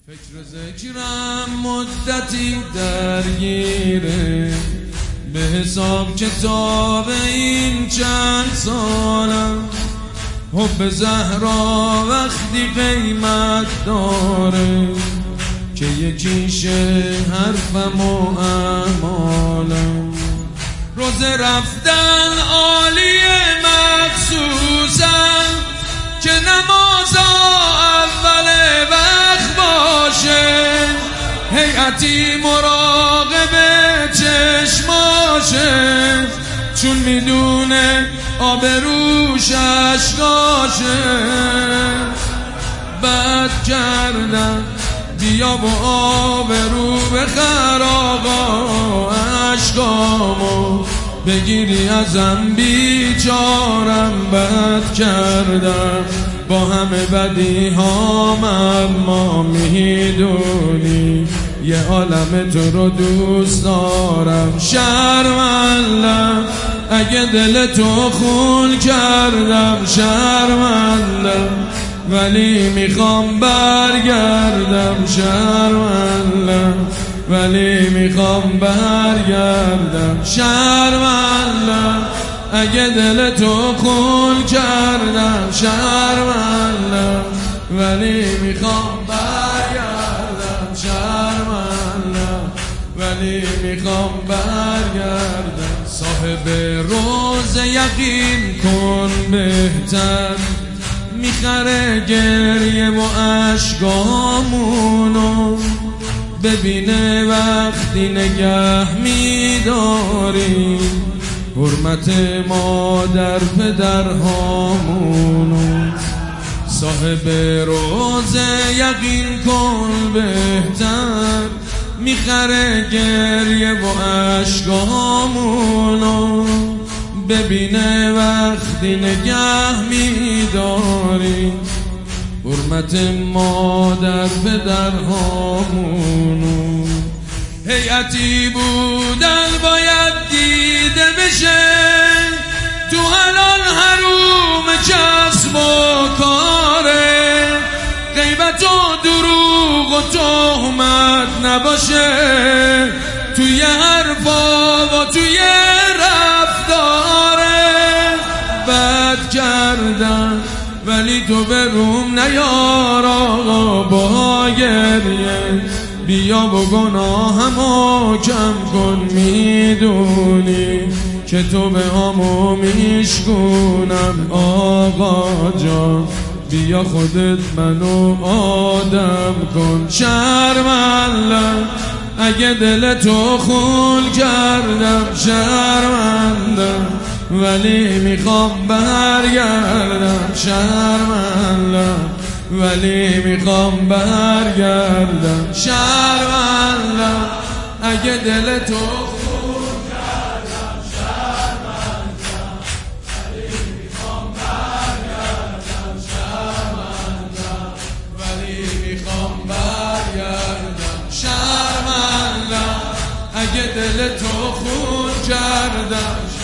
فکر ذکرم مدتی درگیره، به حساب کتاب این چند سالم. حب زهرا وقتی قیمت داره که یکیشه حرفم و اعمالم. روزه رفتن عالیه مخصوصا که نمازا اول وقت باشه، هیئتی مراقب چشماشه، چون میدونه آبروش اشکاشه. بد کردم بیا و آبرو بخر آقا، اشکامو بگیری ازم بیچارم. بد کردم با همه بدی هام، اما میدونی یه عالم تو رو دوست دارم. شرمندم اگه دل تو خون کردم، شرمندم ولی میخوام برگردم. شرمندم ولی میخوام برگردم. شرمندم اگه دل تو خون کردم، شرمندم ولی میخوام برگردم. شرمندم ولی میخوام برگردم. صاحب روز یقین کن بهتر، میخره گریه و اشکامونو، ببینه وقتی نگه میداری حرمت مادر پدرهامونو. صاحب روز یقین کن بهتر، میخره گریه و اشکامونو، ببینه وقتی نگه میداری حرمت مادر پدرهامونو. هیئتی بودن باید دیده بشه، تو حلال حروم کسب و کاره، غیبت و دروغ و تهمت نباشه توی حرفا و توی رفتاره. بد کردن ولی تو به روم نیار آقا، با گریه بیا و گناهمو کم کن. میدونی که تو به همو میشکونم آقا جان، بیا خودت منو آدم کن. شرمندم اگه دل تو خون کردم، شرمندم ولی میخوام برگردم. شرمندم ولی میخوام برگردم. شرمندم اگه دل تو خون کردم، شرمندم ولی میخوام برگردم. شرمندم ولی میخوام برگردم. شرمندم اگه دل تو خون کردم.